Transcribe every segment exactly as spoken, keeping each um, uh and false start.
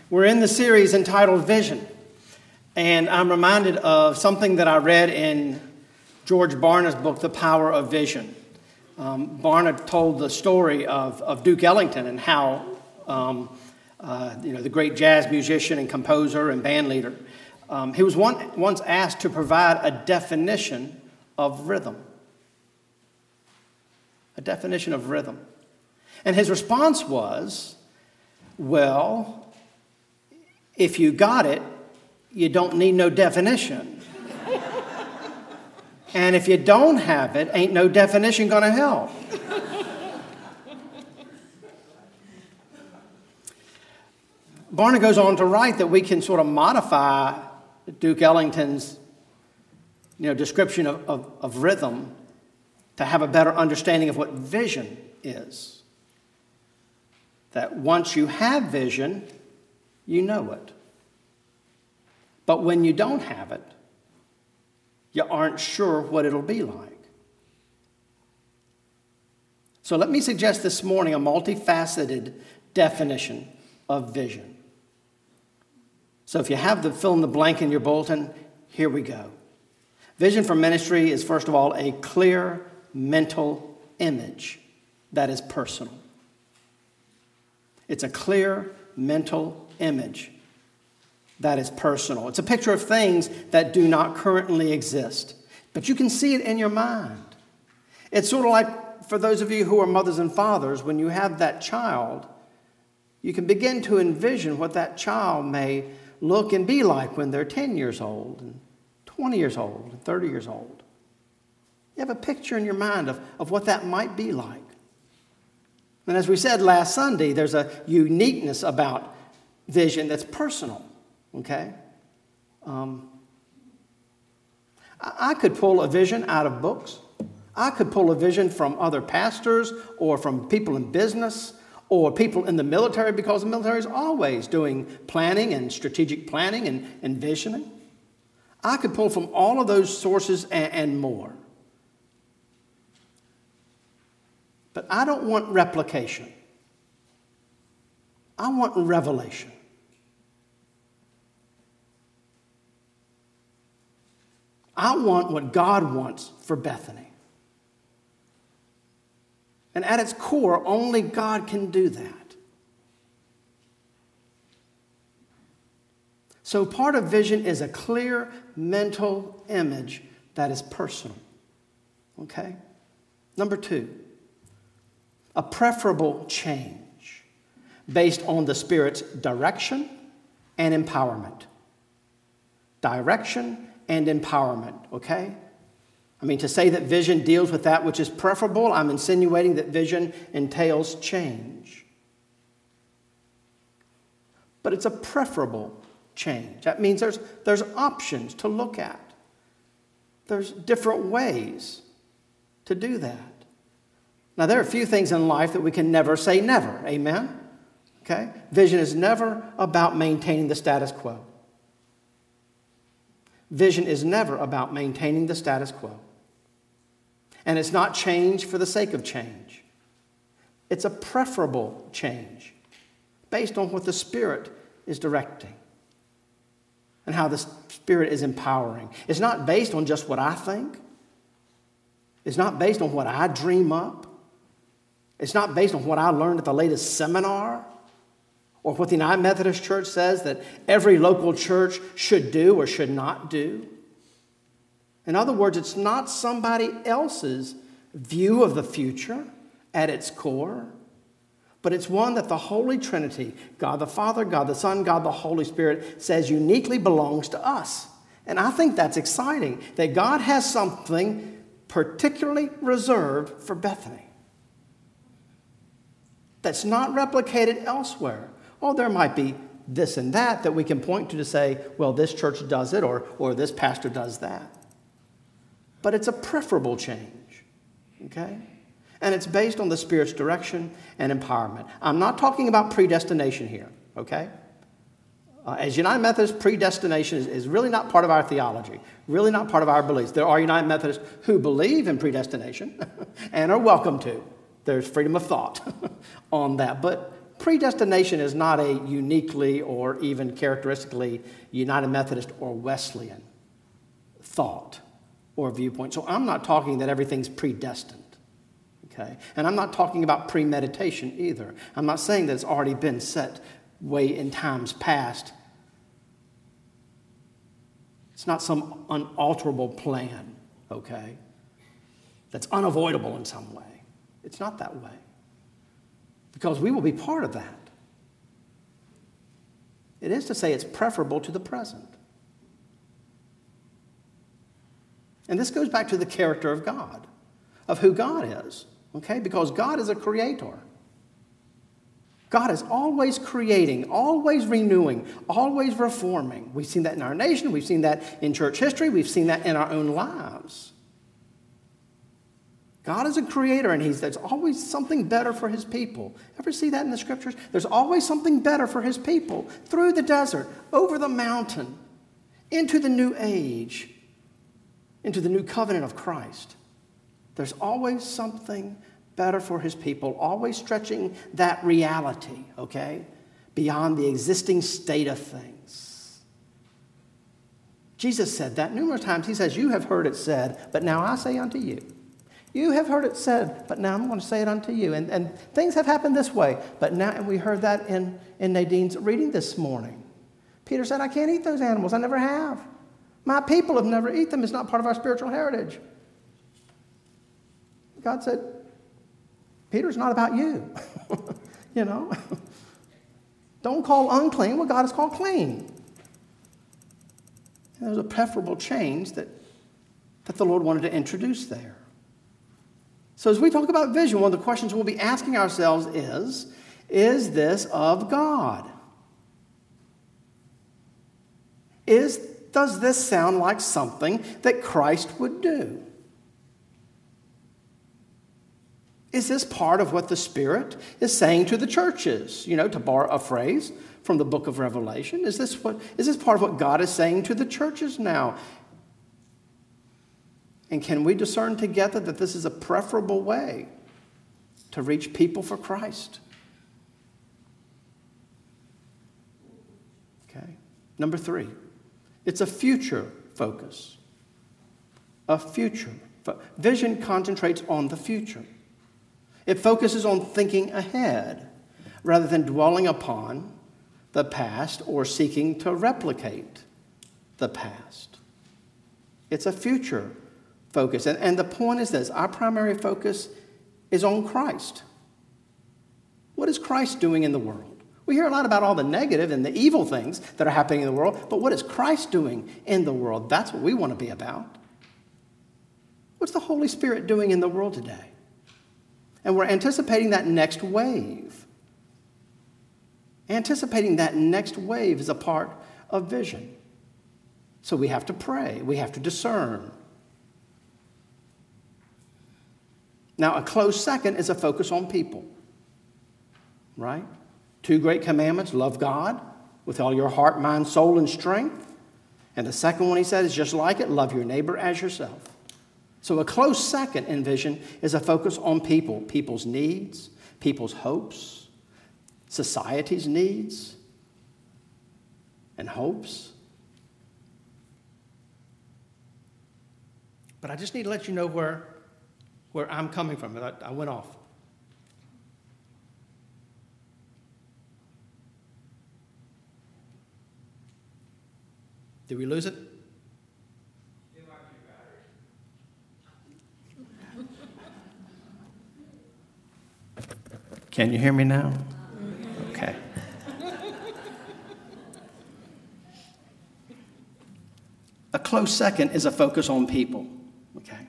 We're in the series entitled Vision, and I'm reminded of something that I read in George Barna's book, The Power of Vision. Um, Barna told the story of, of Duke Ellington and how, um, uh, you know, the great jazz musician and composer and band leader, um, he was one, once asked to provide a definition of rhythm. A definition of rhythm. And his response was, well, if you got it, you don't need no definition. And if you don't have it, ain't no definition going to help. Barna goes on to write that we can sort of modify Duke Ellington's you know, description of, of, of rhythm to have a better understanding of what vision is. That once you have vision, you know it. But when you don't have it, you aren't sure what it'll be like. So let me suggest this morning a multifaceted definition of vision. So if you have the fill in the blank in your bulletin, here we go. Vision for ministry is, first of all, a clear mental image that is personal. It's a clear mental image that is personal. It's a picture of things that do not currently exist, but you can see it in your mind. It's sort of like for those of you who are mothers and fathers, when you have that child, you can begin to envision what that child may look and be like when they're ten years old and twenty years old and thirty years old. You have a picture in your mind of, of what that might be like. And as we said last Sunday, there's a uniqueness about vision that's personal, okay? Um, I, I could pull a vision out of books. I could pull a vision from other pastors or from people in business or people in the military, because the military is always doing planning and strategic planning and, and visioning. I could pull from all of those sources and, and more. But I don't want replication. I want revelation. I want what God wants for Bethany. And at its core, only God can do that. So part of vision is a clear mental image that is personal. Okay? Number two. A preferable change based on the Spirit's direction and empowerment. Direction and empowerment, okay? I mean, to say that vision deals with that which is preferable, I'm insinuating that vision entails change. But it's a preferable change. That means there's, there's options to look at. There's different ways to do that. Now, there are a few things in life that we can never say never. Amen? Okay? Vision is never about maintaining the status quo. Vision is never about maintaining the status quo. And it's not change for the sake of change. It's a preferable change based on what the Spirit is directing and how the Spirit is empowering. It's not based on just what I think. It's not based on what I dream up. It's not based on what I learned at the latest seminar or what the United Methodist Church says that every local church should do or should not do. In other words, it's not somebody else's view of the future at its core, but it's one that the Holy Trinity, God the Father, God the Son, God the Holy Spirit, says uniquely belongs to us. And I think that's exciting, that God has something particularly reserved for Bethany that's not replicated elsewhere. Oh, there might be this and that that we can point to to say, well, this church does it or, or this pastor does that. But it's a preferable change, okay? And it's based on the Spirit's direction and empowerment. I'm not talking about predestination here, okay? Uh, as United Methodists, predestination is, is really not part of our theology, really not part of our beliefs. There are United Methodists who believe in predestination and are welcome to. There's freedom of thought on that. But predestination is not a uniquely or even characteristically United Methodist or Wesleyan thought or viewpoint. So I'm not talking that everything's predestined, okay? And I'm not talking about premeditation either. I'm not saying that it's already been set way in times past. It's not some unalterable plan, okay, that's unavoidable in some way. It's not that way. Because we will be part of that. It is to say it's preferable to the present. And this goes back to the character of God, of who God is, okay? Because God is a creator. God is always creating, always renewing, always reforming. We've seen that in our nation. We've seen that in church history. We've seen that in our own lives. God is a creator, and he's, there's always something better for his people. Ever see that in the scriptures? There's always something better for his people. Through the desert, over the mountain, into the new age, into the new covenant of Christ. There's always something better for his people, always stretching that reality, okay, beyond the existing state of things. Jesus said that numerous times. He says, you have heard it said, but now I say unto you. You have heard it said, but now I'm going to say it unto you. And, and things have happened this way. But now, and we heard that in, in Nadine's reading this morning. Peter said, I can't eat those animals. I never have. My people have never eaten them. It's not part of our spiritual heritage. God said, Peter's not about you. You know? Don't call unclean what God has called clean. And there's a preferable change that, that the Lord wanted to introduce there. So as we talk about vision, one of the questions we'll be asking ourselves is, is this of God? Is, does this sound like something that Christ would do? Is this part of what the Spirit is saying to the churches? You know, to borrow a phrase from the book of Revelation. Is this what, is this part of what God is saying to the churches now? And can we discern together that this is a preferable way to reach people for Christ? Okay. Number three, it's a future focus. A future. Fo- Vision concentrates on the future. It focuses on thinking ahead rather than dwelling upon the past or seeking to replicate the past. It's a future focus. And, and the point is this, our primary focus is on Christ. What is Christ doing in the world? We hear a lot about all the negative and the evil things that are happening in the world, but what is Christ doing in the world? That's what we want to be about. What's the Holy Spirit doing in the world today? And we're anticipating that next wave. Anticipating that next wave is a part of vision. So we have to pray. We have to discern. Now, a close second is a focus on people. Right? Two great commandments. Love God with all your heart, mind, soul, and strength. And the second one, he said, is just like it. Love your neighbor as yourself. So a close second in vision is a focus on people, people's needs, people's hopes, society's needs and hopes. But I just need to let you know where, where I'm coming from. I, I went off. Did we lose it? Can you hear me now? Okay. A close second is a focus on people. Okay.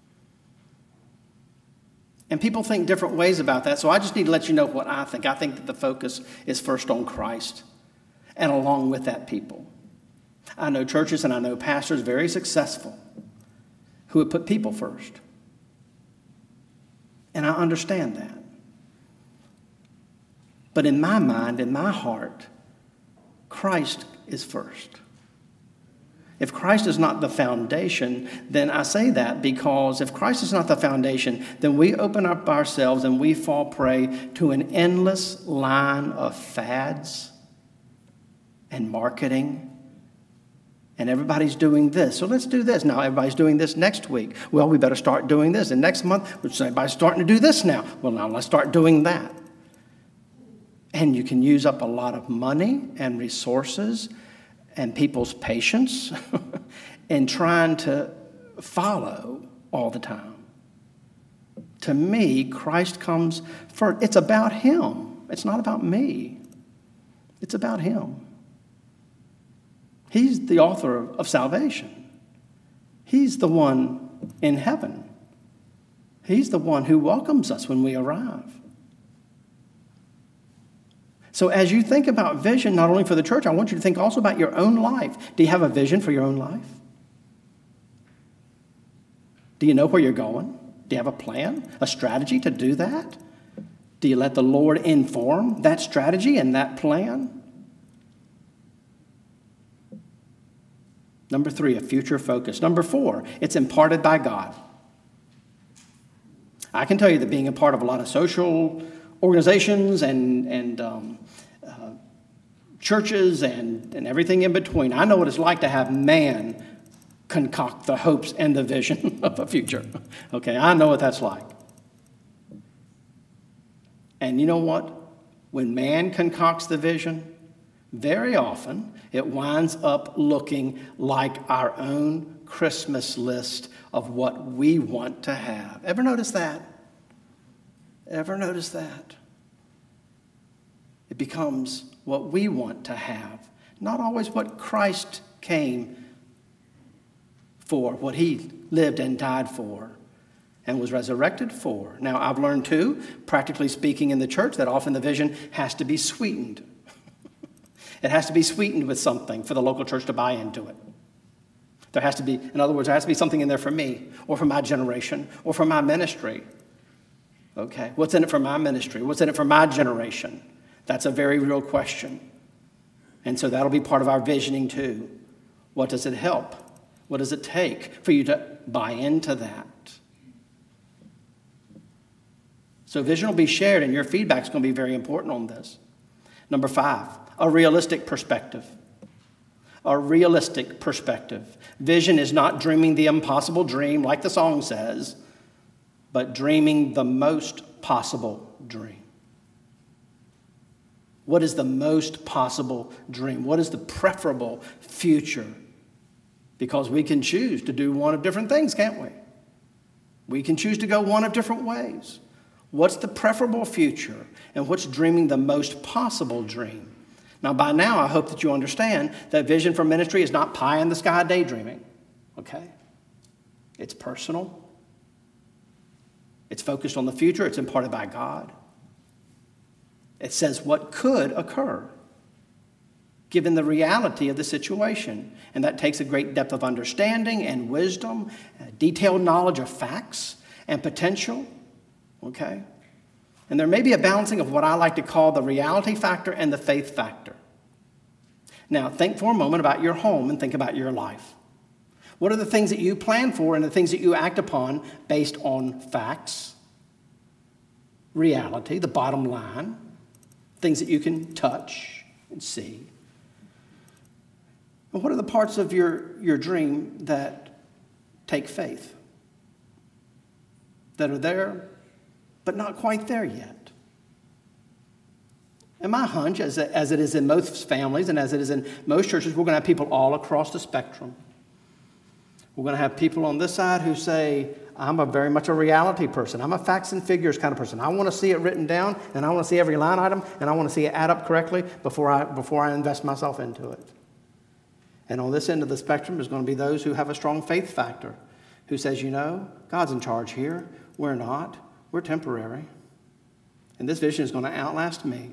And people think different ways about that, so I just need to let you know what I think. I think that the focus is first on Christ, and along with that, people. I know churches and I know pastors very successful who would put people first. And I understand that. But in my mind, in my heart, Christ is first. If Christ is not the foundation, then I say that because if Christ is not the foundation, then we open up ourselves and we fall prey to an endless line of fads and marketing. And everybody's doing this. So let's do this. Now everybody's doing this next week. Well, we better start doing this. And next month, everybody's starting to do this now. Well, now let's start doing that. And you can use up a lot of money and resources and people's patience in trying to follow all the time. To me, Christ comes first. It's about him. It's not about me. It's about him. He's the author of salvation. He's the one in heaven. He's the one who welcomes us when we arrive. So as you think about vision, not only for the church, I want you to think also about your own life. Do you have a vision for your own life? Do you know where you're going? Do you have a plan, a strategy to do that? Do you let the Lord inform that strategy and that plan? Number three, a future focus. Number four, it's imparted by God. I can tell you that being a part of a lot of social organizations and, and um, uh, churches and, and everything in between, I know what it's like to have man concoct the hopes and the vision of a future. Okay, I know what that's like. And you know what? When man concocts the vision, very often it winds up looking like our own Christmas list of what we want to have. Ever notice that? Ever notice that? It becomes what we want to have, not always what Christ came for, what he lived and died for and was resurrected for. Now, I've learned too, practically speaking in the church, that often the vision has to be sweetened. It has to be sweetened with something for the local church to buy into it. There has to be, in other words, there has to be something in there for me or for my generation or for my ministry. Okay, what's in it for my ministry? What's in it for my generation? That's a very real question. And so that'll be part of our visioning too. What does it help? What does it take for you to buy into that? So vision will be shared, and your feedback is going to be very important on this. Number five, a realistic perspective. A realistic perspective. Vision is not dreaming the impossible dream, like the song says, but dreaming the most possible dream. What is the most possible dream? What is the preferable future? Because we can choose to do one of different things, can't we? We can choose to go one of different ways. What's the preferable future? And what's dreaming the most possible dream? Now, by now, I hope that you understand that vision for ministry is not pie in the sky daydreaming, okay? It's personal. It's focused on the future. It's imparted by God. It says what could occur given the reality of the situation. And that takes a great depth of understanding and wisdom, detailed knowledge of facts and potential, okay? And there may be a balancing of what I like to call the reality factor and the faith factor. Now, think for a moment about your home and think about your life. What are the things that you plan for and the things that you act upon based on facts, reality, the bottom line, things that you can touch and see? And what are the parts of your, your dream that take faith, that are there but not quite there yet? And my hunch, as, as it is in most families and as it is in most churches, we're going to have people all across the spectrum. We're going to have people on this side who say, I'm a very much a reality person. I'm a facts and figures kind of person. I want to see it written down, and I want to see every line item, and I want to see it add up correctly before I, before I invest myself into it. And on this end of the spectrum is going to be those who have a strong faith factor, who says, you know, God's in charge here. We're not. We're temporary. And this vision is going to outlast me.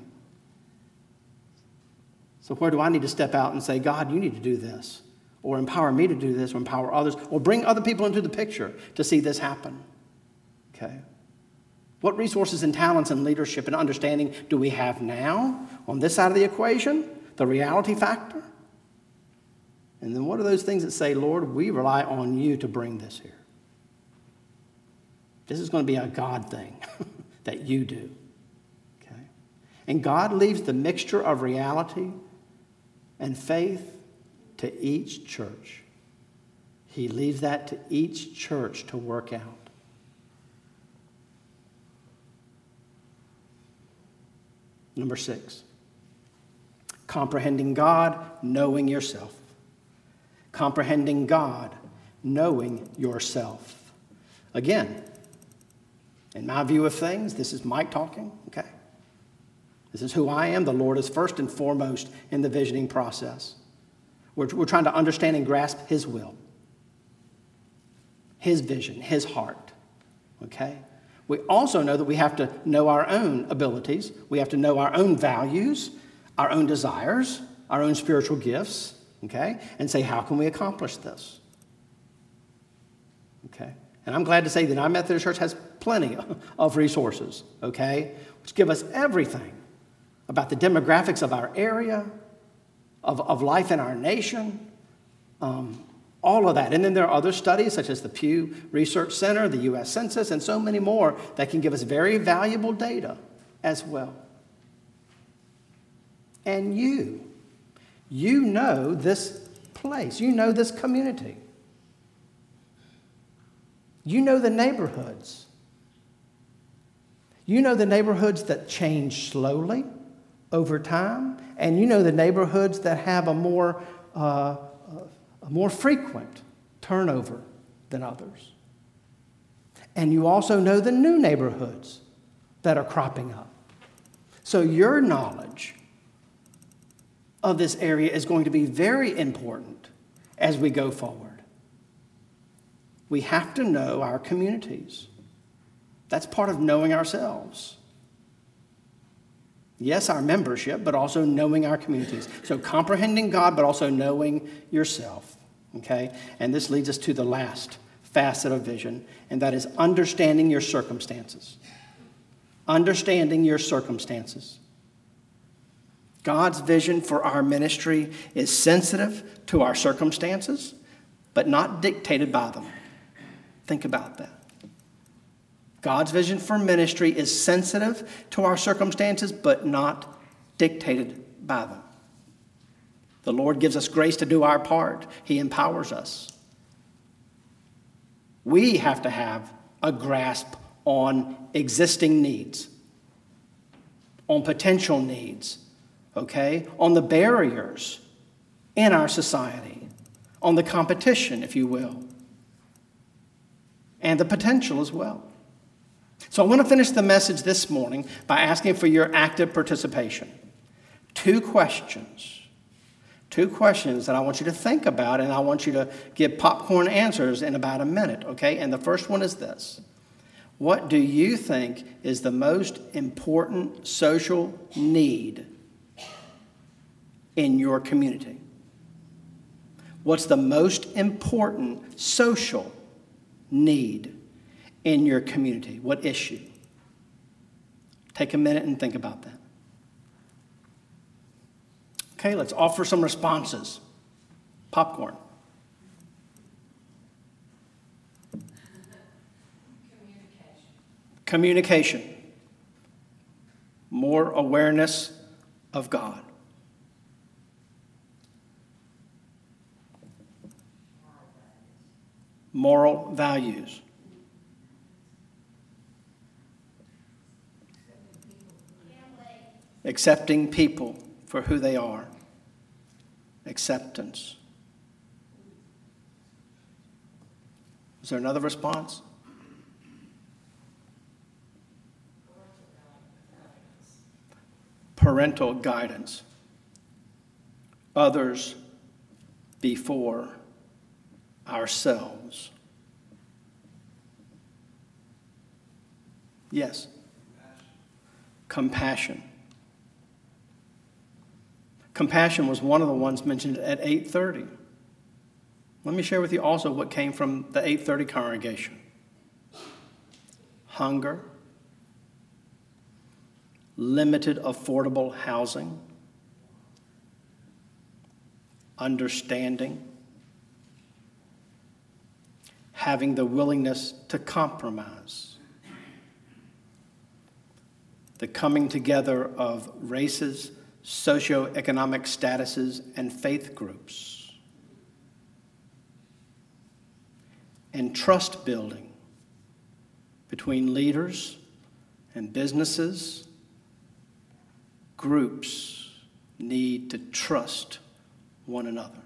So where do I need to step out and say, God, you need to do this, or empower me to do this, or empower others, or bring other people into the picture to see this happen? Okay. What resources and talents and leadership and understanding do we have now on this side of the equation, the reality factor? And then what are those things that say, Lord, we rely on you to bring this here? This is going to be a God thing that you do. Okay? And God leaves the mixture of reality and faith to each church. He leaves that to each church to work out. Number six, comprehending God, knowing yourself. Comprehending God, knowing yourself. Again, in my view of things, this is Mike talking, okay? This is who I am. The Lord is first and foremost in the visioning process. We're, we're trying to understand and grasp His will, His vision, His heart, okay? We also know that we have to know our own abilities. We have to know our own values, our own desires, our own spiritual gifts, okay? And say, how can we accomplish this? Okay? And I'm glad to say that our Methodist Church has plenty of resources, okay? Which give us everything about the demographics of our area, of, of life in our nation, um, all of that. And then there are other studies such as the Pew Research Center, the U S Census, and so many more that can give us very valuable data as well. And you, you know this place. You know this community. You know the neighborhoods. You know the neighborhoods that change slowly over time, and you know the neighborhoods that have a more uh, a more frequent turnover than others. And you also know the new neighborhoods that are cropping up. So your knowledge of this area is going to be very important as we go forward. We have to know our communities. That's part of knowing ourselves. Yes, our membership, but also knowing our communities. So comprehending God, but also knowing yourself. Okay? And this leads us to the last facet of vision, and that is understanding your circumstances. Understanding your circumstances. God's vision for our ministry is sensitive to our circumstances, but not dictated by them. Think about that. God's vision for ministry is sensitive to our circumstances, but not dictated by them. The Lord gives us grace to do our part. He empowers us. We have to have a grasp on existing needs, on potential needs, okay, on the barriers in our society, on the competition, if you will, and the potential as well. So I want to finish the message this morning by asking for your active participation. Two questions. Two questions that I want you to think about, and I want you to give popcorn answers in about a minute, okay? And the first one is this. What do you think is the most important social need in your community? What's the most important social need in your community? What issue? Take a minute and think about that. Okay, let's offer some responses. Popcorn. Communication. Communication. More awareness of God. Moral values. Accepting people for who they are. Acceptance. Is there another response? Parental guidance. Others before ourselves. Yes. Compassion. Compassion was one of the ones mentioned at eight thirty. Let me share with you also what came from the eight thirty congregation. Hunger, limited affordable housing, understanding, having the willingness to compromise, the coming together of races, socioeconomic statuses, and faith groups, and trust building between leaders and businesses. Groups need to trust one another.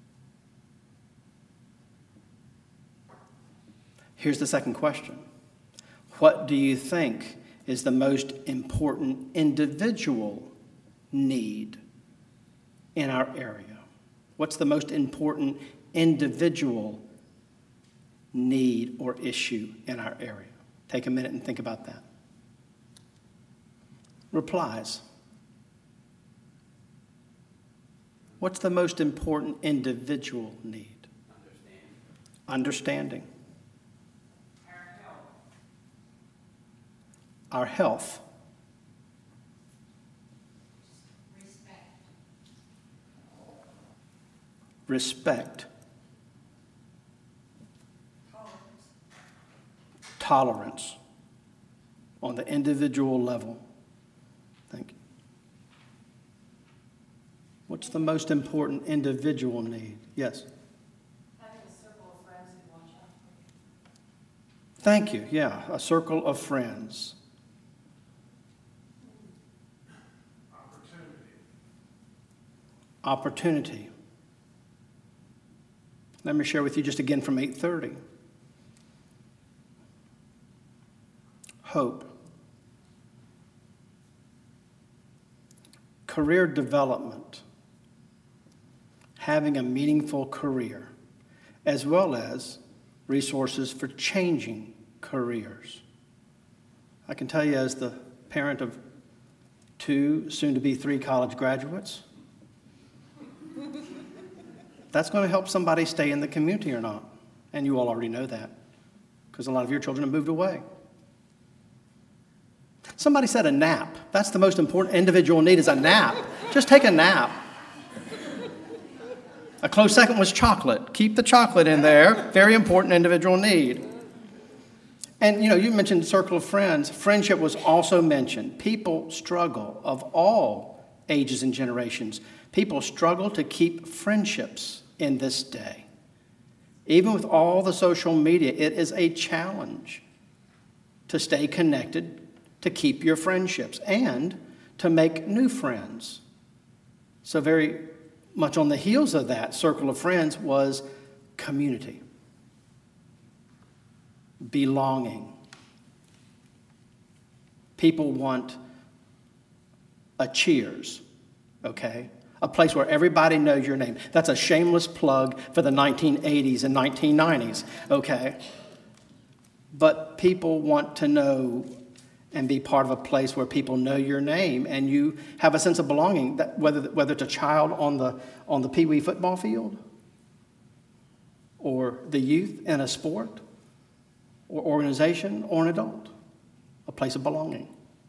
Here's the second question. What do you think is the most important individual need in our area? What's the most important individual need or issue in our area? Take a minute and think about that. Replies. What's the most important individual need? Understanding. Understanding. Our health. Respect. Respect. Tolerance. Tolerance on the individual level. Thank you. What's the most important individual need? Yes? Having a circle of friends who watch out for you. Thank you. Yeah, a circle of friends. Opportunity. Let me share with you just again from eight thirty. Hope. Career development. Having a meaningful career, as well as resources for changing careers. I can tell you, as the parent of two, soon to be three college graduates, that's going to help somebody stay in the community or not. And you all already know that, because a lot of your children have moved away. Somebody said a nap. That's the most important individual need, is a nap. Just take a nap. A close second was chocolate. Keep the chocolate in there. Very important individual need. And, you know, you mentioned circle of friends. Friendship was also mentioned. People struggle, of all ages and generations. People struggle to keep friendships in this day. Even with all the social media, it is a challenge to stay connected, to keep your friendships, and to make new friends. So very much on the heels of that circle of friends was community, belonging. People want a Cheers, okay? A place where everybody knows your name. That's a shameless plug for the nineteen eighties and nineteen nineties, okay? But people want to know and be part of a place where people know your name and you have a sense of belonging, that whether whether it's a child on the on the Pee Wee football field, or the youth in a sport or organization, or an adult, a place of belonging.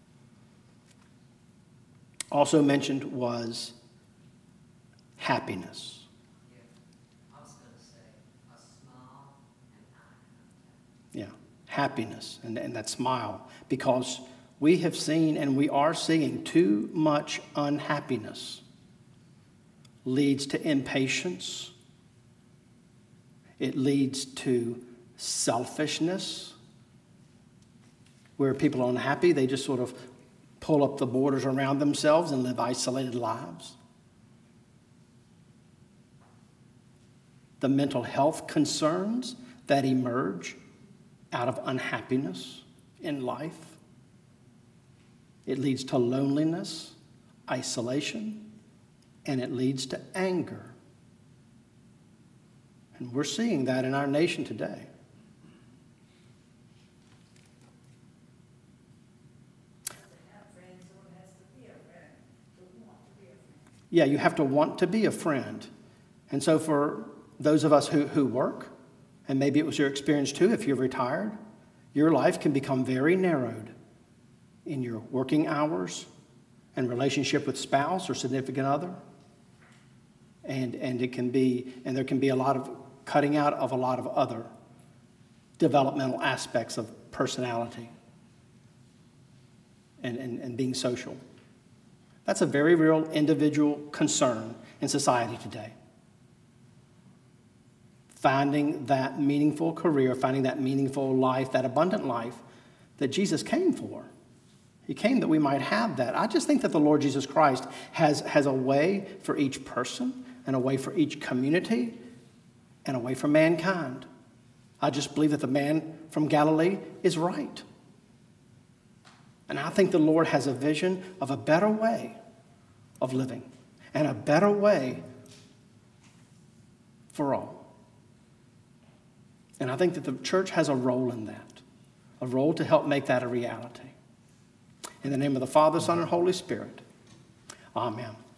Also mentioned was happiness. Yeah. I was going to say a smile and eye contact. Yeah, happiness and, and that smile. Because we have seen and we are seeing too much unhappiness leads to impatience. It leads to selfishness, where people are unhappy, they just sort of pull up the borders around themselves and live isolated lives. The mental health concerns that emerge out of unhappiness in life. It leads to loneliness, isolation, and it leads to anger. And we're seeing that in our nation today. Yeah, you have to want to be a friend. And so for those of us who, who work, and maybe it was your experience too if you're retired, your life can become very narrowed in your working hours and relationship with spouse or significant other. And, and it can be, and there can be a lot of cutting out of a lot of other developmental aspects of personality and, and, and being social. That's a very real individual concern in society today. Finding that meaningful career, finding that meaningful life, that abundant life that Jesus came for. He came that we might have that. I just think that the Lord Jesus Christ has, has a way for each person and a way for each community and a way for mankind. I just believe that the man from Galilee is right. And I think the Lord has a vision of a better way of living and a better way for all. And I think that the church has a role in that, a role to help make that a reality. In the name of the Father, Son, and Holy Spirit, amen.